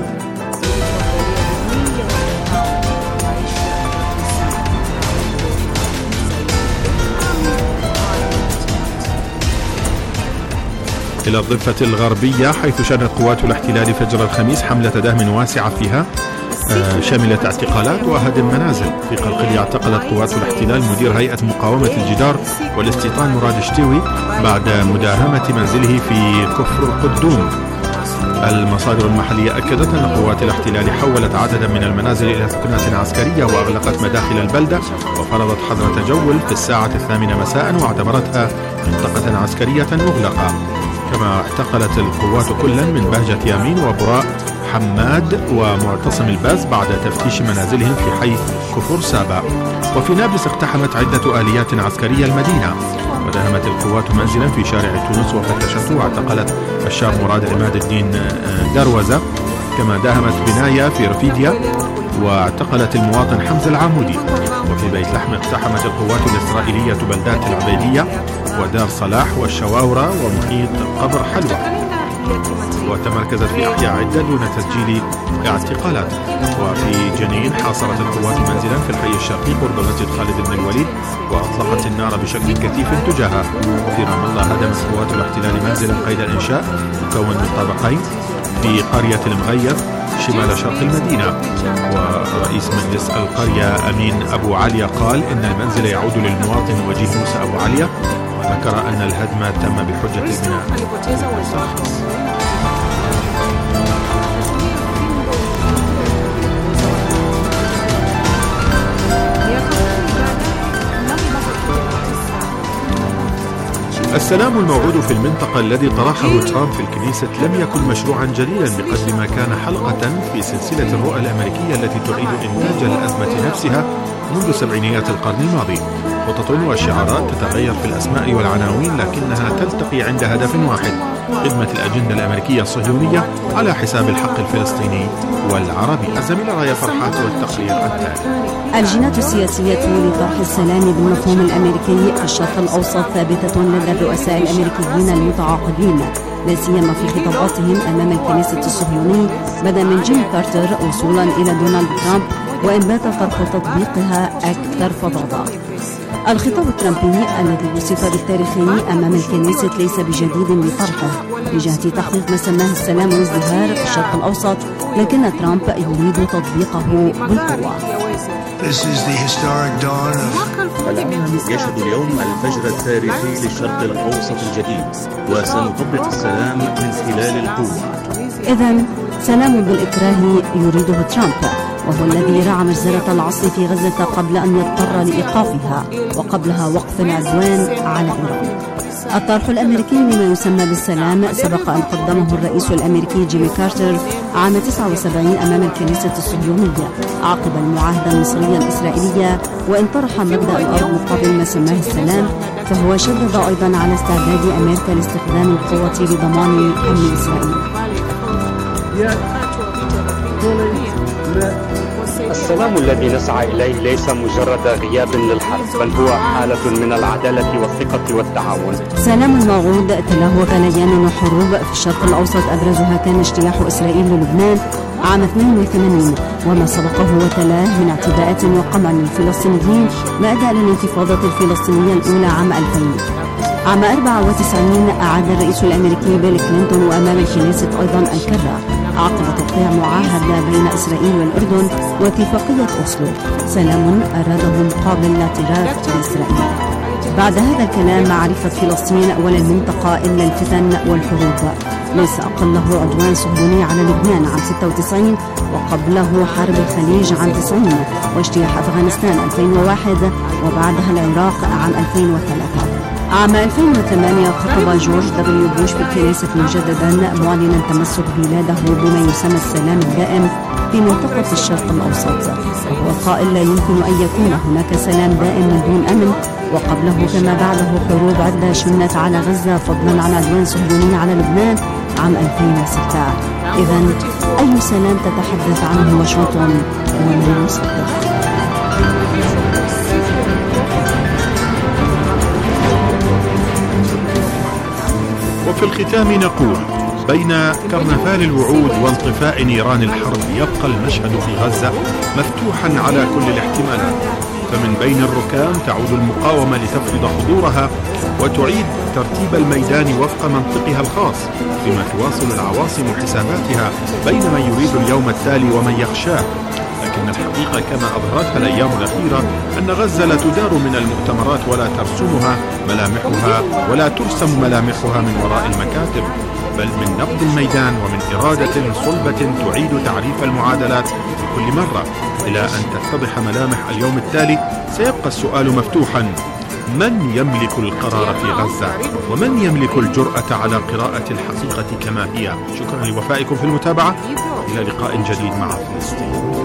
إلى الضفة الغربية، حيث شنت قوات الاحتلال فجر الخميس حملة دهم واسعة فيها شملت اعتقالات وهدم منازل. في قلقلية اعتقلت قوات الاحتلال مدير هيئة مقاومة الجدار والاستيطان مراد شتوي بعد مداهمة منزله في كفر قدوم. المصادر المحلية أكدت أن قوات الاحتلال حولت عددا من المنازل إلى ثكنات عسكرية وأغلقت مداخل البلدة وفرضت حظر تجول في الساعة الثامنة مساء واعتبرتها منطقة عسكرية مغلقة. كما اعتقلت القوات كلا من بهجة يامين وبراء حماد ومعتصم الباز بعد تفتيش منازلهم في حي كفر سابا. وفي نابلس اقتحمت عدة آليات عسكرية المدينة، وداهمت القوات منزلا في شارع تونس وفتشته واعتقلت الشاب مراد عماد الدين دروزة. كما داهمت بناية في رفيديا واعتقلت المواطن حمزة العامودي. وفي بيت لحم اقتحمت القوات الإسرائيلية بلدات العبيدية ودار صلاح والشواورة ومحيط قبر حلوى، وتمركزت في أحياء عدة دون تسجيل اعتقالات. وفي جنين حاصرت القوات منزلا في الحي الشرقي قرب مسجد خالد بن الوليد وأطلقت النار بشكل كثيف تجاهه. وفي رام الله هدمت قوات الاحتلال منزلا قيد الإنشاء مكون من طابقين في قرية المغيث شمال شرق المدينة. ورئيس مجلس القرية أمين أبو عليا قال إن المنزل يعود للمواطن وجيه موسى أبو عليا، وذكر أن الهدم تم بحجة البناء. السلام الموعود في المنطقة الذي طرحه ترامب في الكنيسة لم يكن مشروعا جليلا بقدر ما كان حلقة في سلسلة الرؤى الأمريكية التي تعيد إنتاج الأزمة نفسها منذ سبعينيات القرن الماضي. خطط وشعارات تتغير في الأسماء والعناوين، لكنها تلتقي عند هدف واحد: خدمة الأجندة الأمريكية الصهيونية على حساب الحق الفلسطيني والعربي. الزميلة رايا فرحات والتقرير التالي. الجهات السياسية لطرح السلام بالمفهوم الأمريكي في الشرق الأوسط ثابتة لدى الرؤساء الأمريكيين المتعاقبين، لا سيما في خطاباتهم أمام الكنيسة الصهيوني بدءا من جيمي كارتر وصولا إلى دونالد ترامب، وإن بات طرح تطبيقها أكثر فظاظة. الخطاب الترامبي الذي وصف بالتاريخي أمام الكنيسة ليس بجديد لطرحه بجهة تحقيق ما سماه السلام والازدهار في الشرق الأوسط، لكن ترامب يريد تطبيقه بالقوة. العالم يشهد اليوم الفجر التاريخي للشرق الأوسط الجديد، وسنطبق السلام من خلال القوة. إذن سلام بالإكراه يريده ترامب، وهو الذي رعى مجزرة العصر في غزة قبل أن يضطر لإيقافها وقبلها وقف العدوان على إيران. الطرح الأمريكي لما يسمى بالسلام سبق أن قدمه الرئيس الأمريكي جيمي كارتر عام تسعة وسبعين أمام الكنيسة الصهيونية عقب المعاهدة المصرية الإسرائيلية، وإن طرح مبدأ الأرض مقابل ما سماه السلام، فهو شدد أيضا على استعداد أمريكا لاستخدام القوة لضمان أمن إسرائيل. السلام الذي نسعى إليه ليس مجرد غياب للحرب، بل هو حالة من العدالة والثقة والتعاون. سلام الموعود تلاه غليان وحروب في الشرق الأوسط، أبرزها كان اجتياح إسرائيل للبنان عام اثنين وثمانين، وما سبقه وتلاه من اعتداءات وقمع للفلسطينيين ما أدى إلى الانتفاضة الفلسطينية الأولى عام ألفين. عام أربعة وتسعين أعاد الرئيس الأمريكي بيل كلينتون وأمام الكنيسة أيضا الكرة عقب توقيع معاهدة بين إسرائيل والأردن واتفاقية أوسلو، سلام أراده مقابل الاعتراف بإسرائيل. بعد هذا الكلام معرفة فلسطين ولا المنطقة إلا الفتن والحروب، ليس أقله عدوان صهيوني على لبنان عام ستة وتسعين، وقبله حرب الخليج عام تسعين، واجتياح أفغانستان ألفين وواحد، وبعدها العراق عام ألفين وثلاثة. عام ألفين وثمانية خطب جورج دبليو بوش في الكنيسة مجددا معلنا تمسك بلاده بما يسمى السلام الدائم في منطقة الشرق الأوسط، وهو قائل لا يمكن أن يكون هناك سلام دائم من دون أمن، وقبله كما بعده حروب عدة شنت على غزة فضلا عن عدوان صهيوني على لبنان عام ألفين وستة. إذن أي سلام تتحدث عنه واشنطن ومن يصدق؟ وفي الختام نقول: بين كرنفال الوعود وانطفاء نيران الحرب يبقى المشهد في غزة مفتوحا على كل الاحتمالات، فمن بين الركام تعود المقاومة لتفرض حضورها وتعيد ترتيب الميدان وفق منطقها الخاص، فيما تواصل العواصم حساباتها بين من يريد اليوم التالي ومن يخشاه. لكن الحقيقة كما أظهرتها الأيام الأخيرة أن غزة لا تدار من المؤتمرات ولا ترسمها ملامحها ولا ترسم ملامحها من وراء المكاتب، بل من نبض الميدان ومن إرادة صلبة تعيد تعريف المعادلات في كل مرة إلى أن تتضح ملامح اليوم التالي. سيبقى السؤال مفتوحا: من يملك القرار في غزة؟ ومن يملك الجرأة على قراءة الحقيقة كما هي؟ شكرا لوفائكم في المتابعة، إلى لقاء جديد مع فلسطين.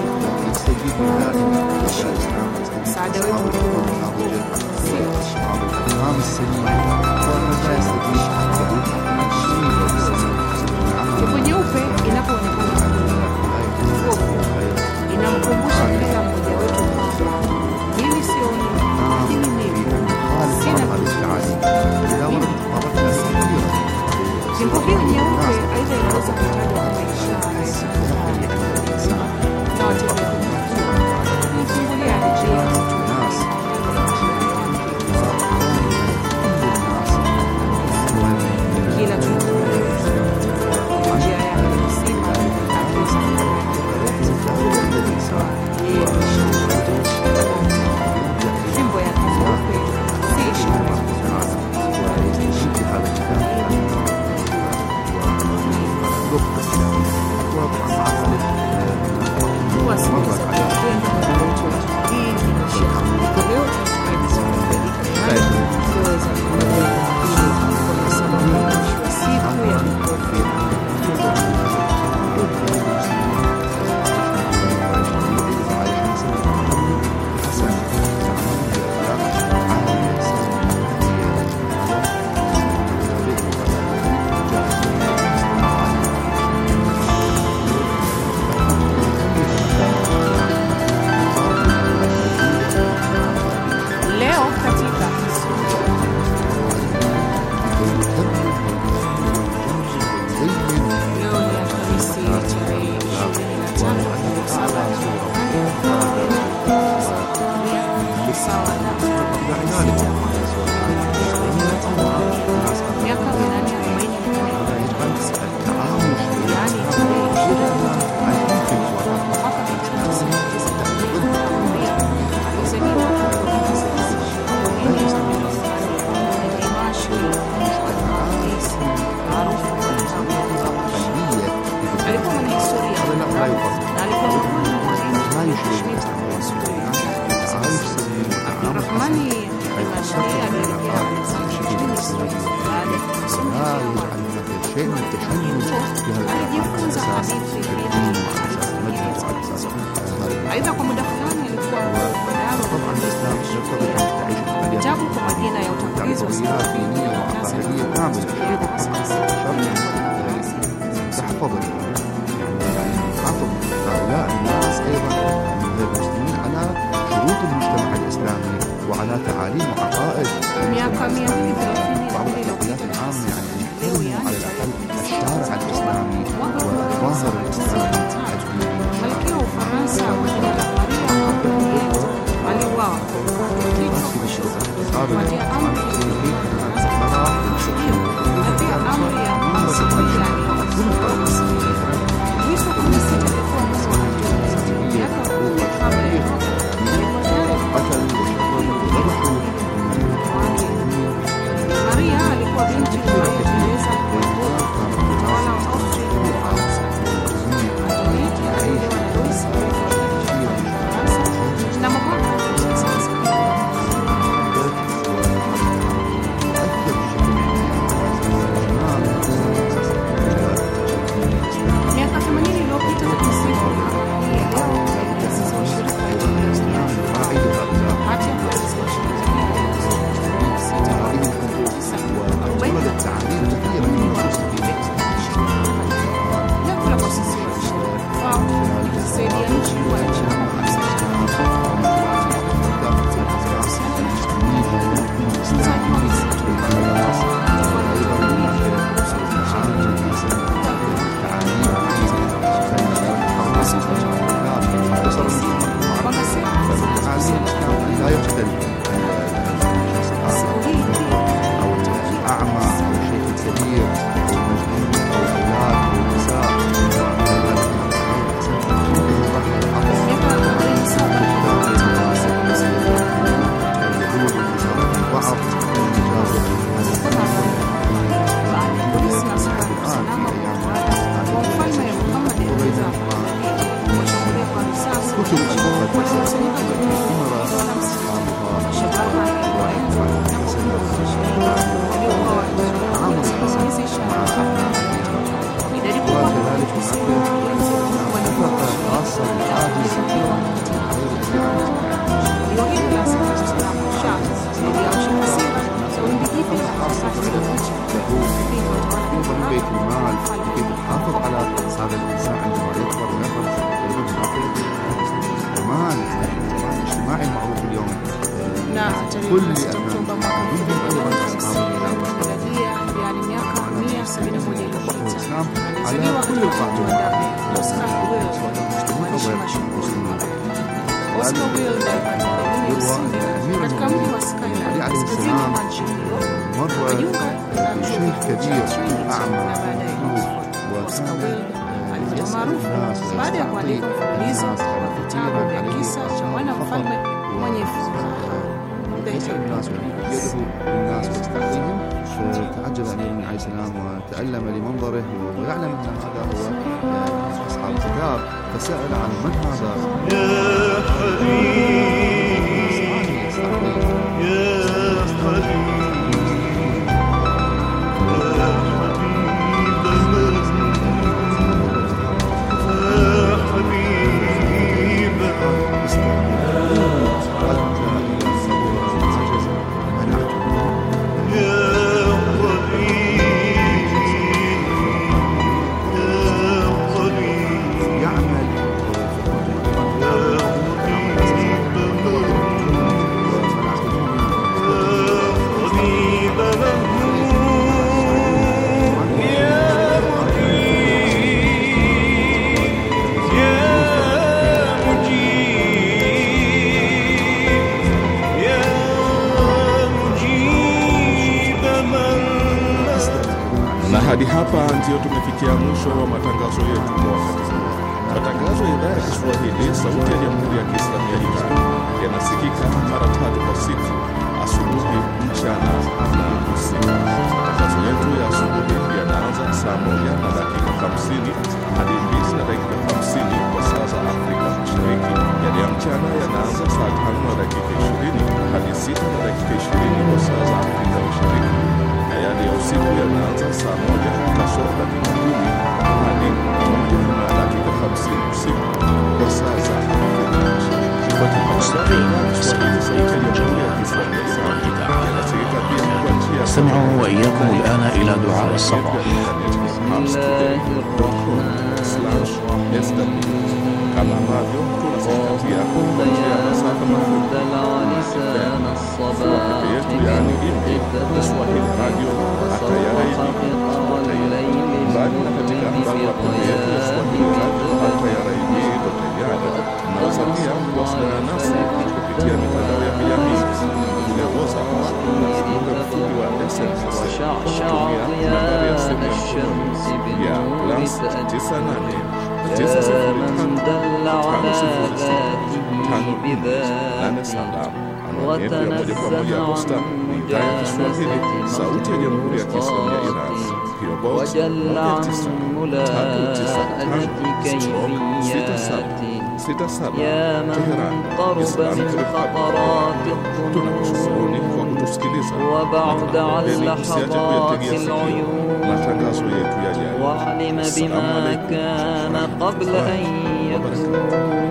msaada wetu sio الإمام السليم لا يستطيع Pepo nyeupe inapoonekana inamkumbusha kila mmoja wetu mimi sio mimi mimi sina Pepo hiyo nyeupe aidha inaweza kutajwa kama ishara na wateule kufungulia njia kila kitu njia yake msima fimbo ya kifupe si ishara huwa siku za kupenda hii ni mashika leo tunaweza kwa sababu siku ya leo katika leo ni Alhamisi tarehe ishirini na tano sawa na miaka minane arobaini na nne yaani tarehe ishirini mwaka alizaliwa alikuwa mwanahistoria na alikuwa Abdurrahmani al-Mashri alirejea nchini Misri baada ya kusoma alijifunza hadithi aidha kwa muda fulani alikuwa vitabu kwa majina ya utangulizi wa تحفظ خاطب هؤلاء الناس أيضا المسلمين على شروط المجتمع الإسلامي وعلى تعاليم وعقائد بعض الأخلاقيات العامة يعني على الأقل الشارع الإسلامي والظاهر الإسلامي ملكية فرنسا Maria alikuwa binti wa Uingereza utawala wa Austria na Ufaransa. Antoinette aliolewa na Louis na mabwana wa Ufaransa. المال كيف تحافظ على هذا الإنسان عندما يكبر ويخرج كمان كمان اجتماعي المعروف اليوم كل الإسلام على كل القاعدة علي عليه السلام مر بشيخ كبير أعمى وكان maarufu. Baada ya kuandika mfululizo wa vitabu vya kisa cha mwana mfalme mwenye فتعجب أمير المؤمنين عليه السلام وتألم لمنظره ويعلم أن هذا هو أصحاب الكتاب فسأل عن من هذا يا حبيب يا حبيب Hadi hapa ndio tumefikia mwisho wa matangazo yetu kwa wakati huu. Matangazo ya idhaa ya Kiswahili sauti ya Jamhuri ya Kiislamu ya Iran yanasikika mara tatu kwa siku: asubuhi, mchana na usiku. Matangazo yetu ya asubuhi yanaanza saa moja na dakika hamsini hadi mbili na dakika hamsini kwa saa za Afrika Mashariki. Yale ya mchana yanaanza saa tano na dakika ishirini hadi sita na dakika ishirini kwa saa za Afrika Mashariki. Na yale ya usiku yanaanza saa moja kasoro dakika kumi hadi moja na dakika hamsini usiku kwa saa za Afrika Mashariki. استمعوا وإياكم الآن إلى دعاء الصباح. kama ambavyo tunazingatia kuanzia masafa mafupi wakati yetu yaani imbi Kiswahili radio hata ya raidi mbali na katika barua pepe yetu ya Swahili radio hata ya raidi dotayada. Mnaweza pia kuwasiliana nasi kupitia mitandao ya kijamii ile WhatsApp na ujumbe mfupi wa S M S kutumia nambari ya simu ya plus tisa nane tisa sifuri tano tano sifuri sita tano nne nane saba. Anwani yetu ya moja kwa moja posta ni idhaa ya Kiswahili sauti ya Jamhuri ya Kiislamu ya Iran, P O Box moja tisa tatu tisa tano sita saba sita saba Tehran, Islamic Republic. Tunakushukuruni kwa kutusikiliza na msiache kuyategea sikio matangazo yetu yajayo. وعلم بما كان قبل أن يكون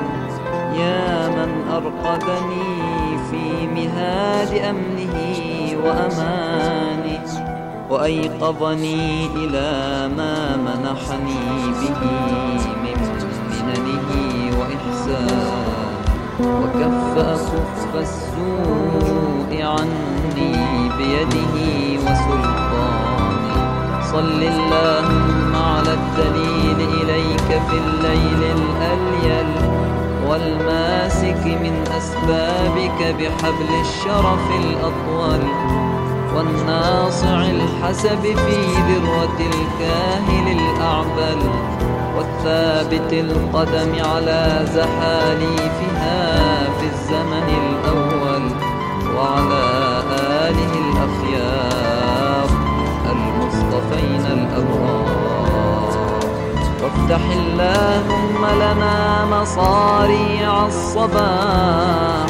يا من أرقدني في مهاد أمنه وأمانه وأيقظني إلى ما منحني به من مننه وإحسان وكف أكف السوء عني بيده وسلطانه. صل اللهم على الدليل إليك في الليل الأليل والماسك من أسبابك بحبل الشرف الأطول والناصع الحسب في ذروة الكاهل الأعبل والثابت القدم على زحاليفها في الزمن الأول وعلى آله الأخيار المصطفين الأبرار. وافتح اللهم لنا مصاريع الصباح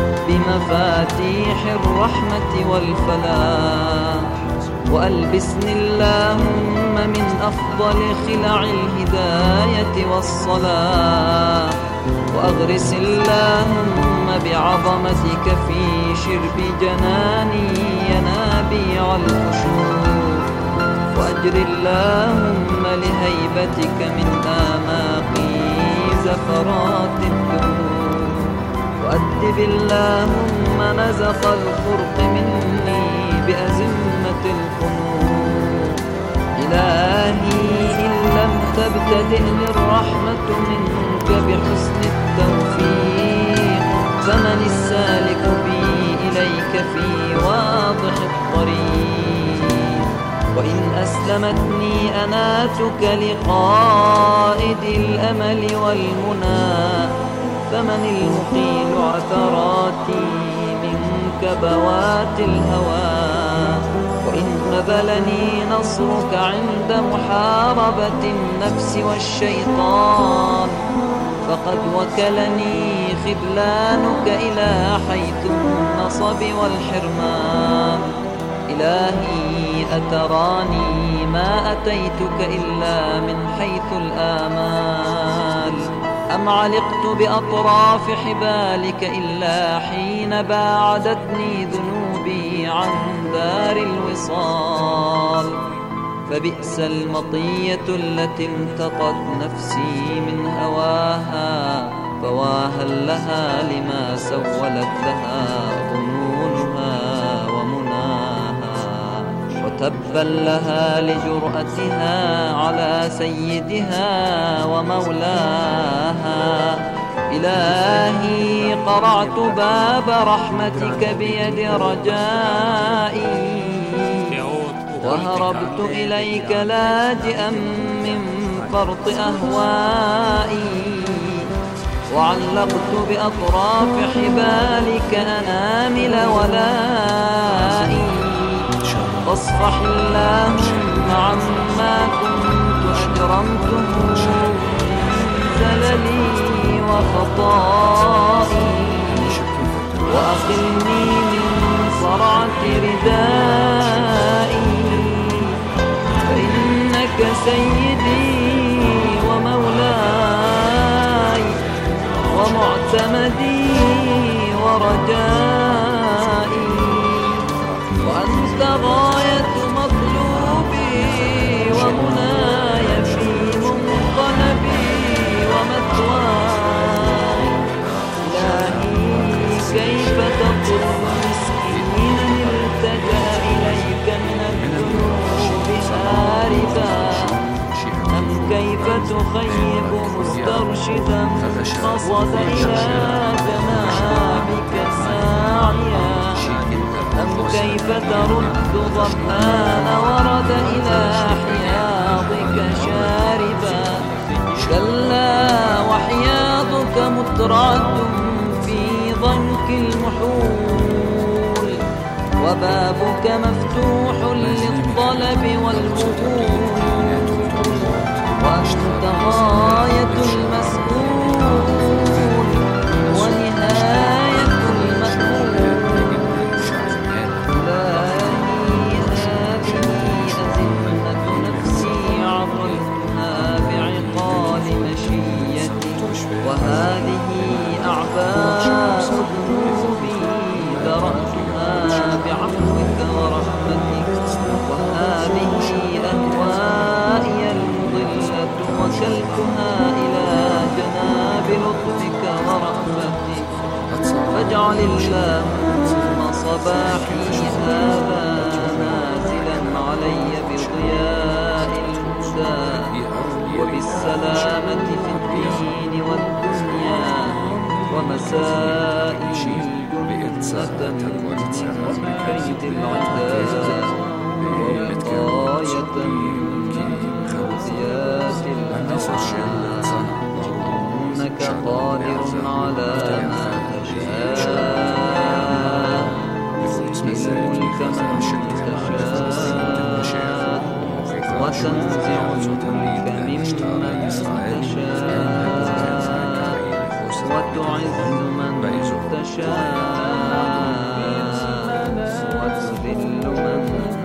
بمفاتيح الرحمة والفلاح وألبسني اللهم من أفضل خلع الهداية والصلاح وأغرس اللهم بعظمتك في شرب جناني ينابيع الخشوع وأجر اللهم لهيبتك من آماقي زفرات الذنوب، وأدب اللهم نزق الخرق مني بأزمة الخنوب. إلهي إن لم تبتدئني الرحمة منك بحسن التوفيق، فمن السالك بي إليك في واضح الطريق. وإن أسلمتني أناتك لقائد الأمل والمنى، فمن المقيل عثراتي منك بوات الهوى. وإن خذلني نصرك عند محاربة النفس والشيطان، فقد وكلني خذلانك إلى حيث النصب والحرمان. إلهي أتراني ما أتيتك إلا من حيث الآمال، أم علقت بأطراف حبالك إلا حين باعدتني ذنوبي عن دار الوصال. فبئس المطية التي امتطت نفسي من هواها، فواها لها لما سولت لها ظنونها ومناها. وتبا لها لجرأتها على سيدها ومولاها. إلهي قرعت باب رحمتك بيد رجائي، وهربت إليك لاجئا من فرط أهوائي. وعلقت بأطراف حبالك أنامل ولائي. فاصفح اللهم عما كنت أجرمته زللي وخطائي، وأقلني من صرعة ردائي. فإنك سيدي ومولاي ومعتمدي ورجائي، وأنت غاية مطلوبي ومناي في منقلبي ومثواي. إلهي كيف تطر مسكينا التجأ إليك من الذنوب هاربا، أم كيف تخيب مسترشدا قصد إلى جنابك ساعيا، أم كيف ترد ظمآن ورد إلى حياضك شاربا. كلا وحياضك مترعة في ضنك المحول، وبابك مفتوح للطلب والقبول. وأنت غاية المسؤول ونهاية المأمول. إلهي هذه أزمة نفسي عقلتها بعقال مشيتي، وهذه أعباء ذنوبي درأتها بعفوك ورحمتك، وهذه أهوائي المضلة وكلتها إلى جناب لطفك ورحمتك. فاجعل اللهم صباحي هذا نازلا علي بضياء الهدى وبالسلامة في الدين والدنيا، ومسائي جنة من كيد العداء، ووقاية من خزيات الهوى. إنك قادر على ما تشاء، تؤتي الملك من تشاء، وتنزع الملك ممن تشاء، وتعز من تشاء، وتذل من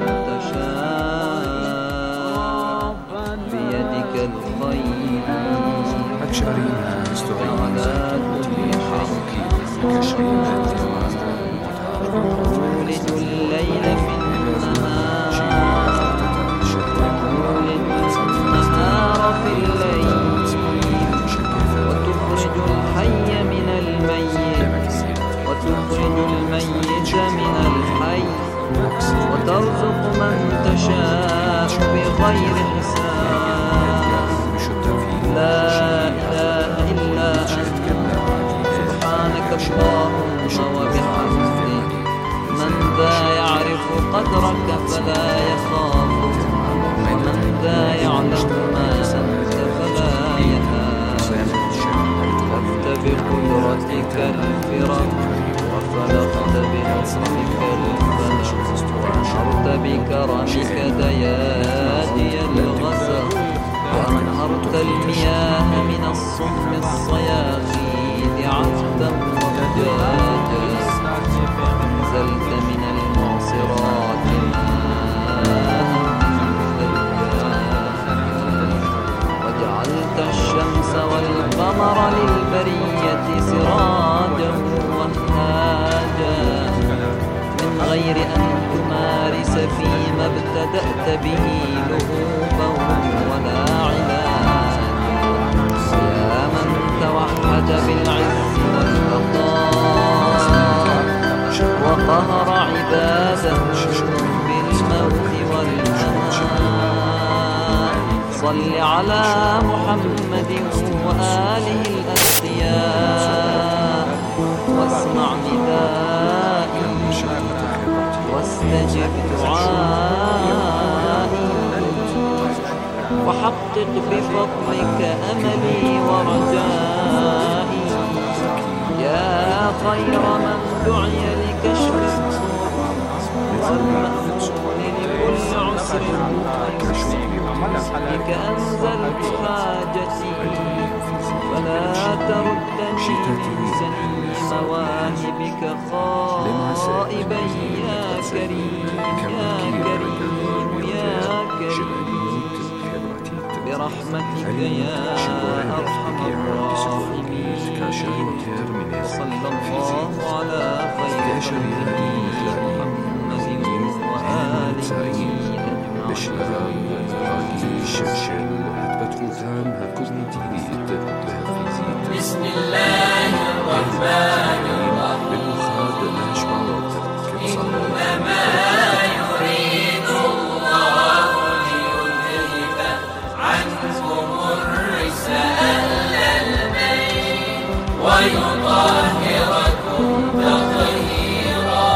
تشاء. بيدك الخير، على كل شيء. تولج الليل في النهار، بغير حساب. لا إله إلا أنت سبحانك اللهم وبحمدك. من ذا يعرف قدرك فلا يخاف، ومن ذا يعلم ما أنت فلا يهاب. خلقت بقدرتك الفرق وفلقت بنصرك الفلق، وأنهرت بكرمك ديادي الغسق، وأنهرت المياه من الصم الصياغيد عذبا وفجاجا، أنزلت من المعصرات ماء ثجاجا، وجعلت الشمس والقمر للبرية سراجا وهاجا، من غير أن تمارس فيما ابتدأت به لهوبا ولا علاجا. يا من توحد بالعز والبقاء وقهر عباده بالموت والهناء، صل على محمد وآله الأتقياء، واسمع ندائي واستجب دعائي، وحقق بفضلك أملي ورجائي. يا خير من دعي لكشف السوء والمأمون لكل عسر، بك أنزلت حاجتي فلا تردني من سني مواهبك خائبا. يا كريم يا كريم يا كريم برحمتك يا أرحم الراحمين. وصلى الله على خير خلقه محمد وآله بسم الله الرحمن الرحيم. إنما يريد الله ليذهب عنكم الرجس أهل البيت ويطهركم تطهيرا.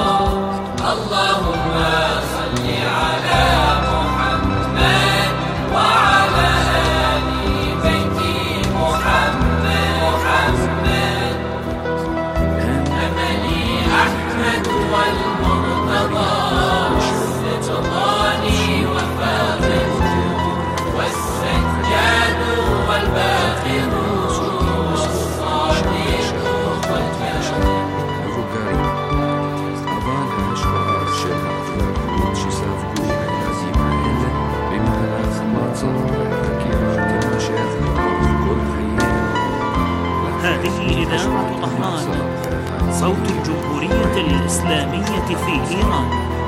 اللهم صل على محمد وعلى آل بيت محمد محمد. أملي أحمد والمرتضى والسلطاني وفاضل والسجاد والباقر والصادق والكاظم. هذه إذاعة طهران، صوت الجمهورية الإسلامية في إيران.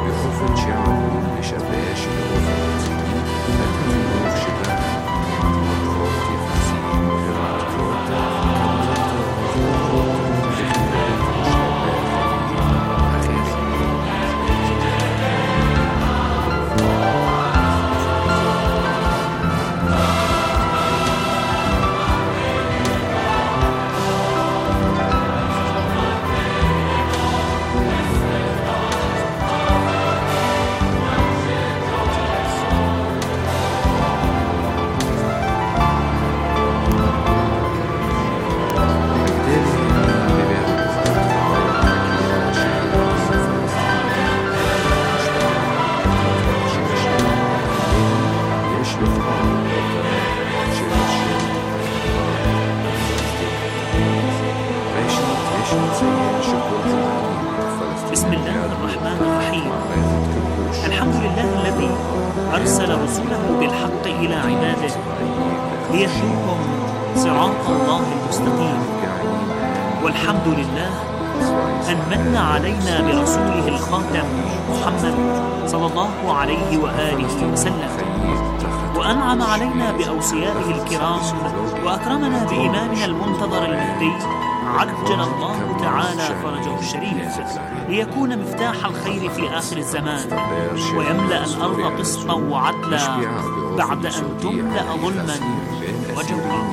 بسم الله الرحمن الرحيم. الحمد لله الذي أرسل رسوله بالحق إلى عباده ليهدوهم صراط الله المستقيم. والحمد لله أن من علينا برسوله الخاتم محمد صلى الله عليه وآله وسلم، وأنعم علينا بأوصيائه الكرام، وأكرمنا بإمامنا المنتظر المهدي عجل الله تعالى فرجه الشريف ليكون مفتاح الخير في آخر الزمان ويملأ الأرض قسطا وعدلا بعد أن تملأ ظلما وجورا.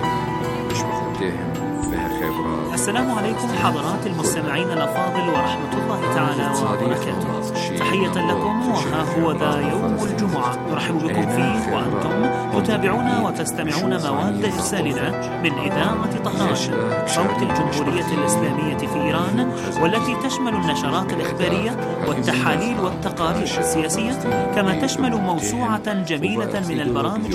السلام عليكم حضرات المستمعين الأفاضل ورحمة الله تعالى وبركاته. تحية لكم، وها هو ذا يوم الجمعة نرحب بكم فيه وأنتم تتابعون وتستمعون مواد إرسالنا من إذاعة طهران صوت الجمهورية الإسلامية في إيران، والتي تشمل النشرات الإخبارية والتحاليل والتقارير السياسية، كما تشمل موسوعة جميلة من البرامج